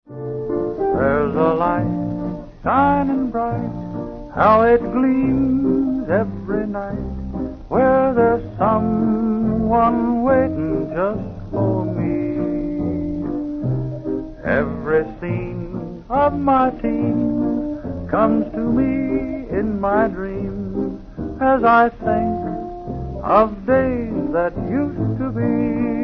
There's a light shining bright, how it gleams every night, where there's someone waiting just for me. Every scene of my teens comes to me in my dreams as I think of days that used to be.